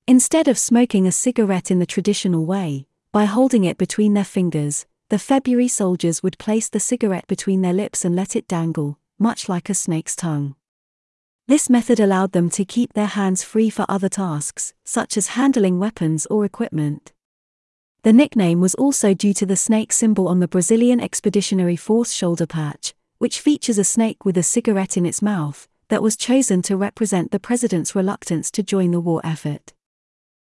Instead of smoking a cigarette in the traditional way, by holding it between their fingers, the February soldiers would place the cigarette between their lips and let it dangle, much like a snake's tongue. This method allowed them to keep their hands free for other tasks, such as handling weapons or equipment. The nickname was also due to the snake symbol on the Brazilian Expeditionary Force shoulder patch, which features a snake with a cigarette in its mouth, that was chosen to represent the president's reluctance to join the war effort.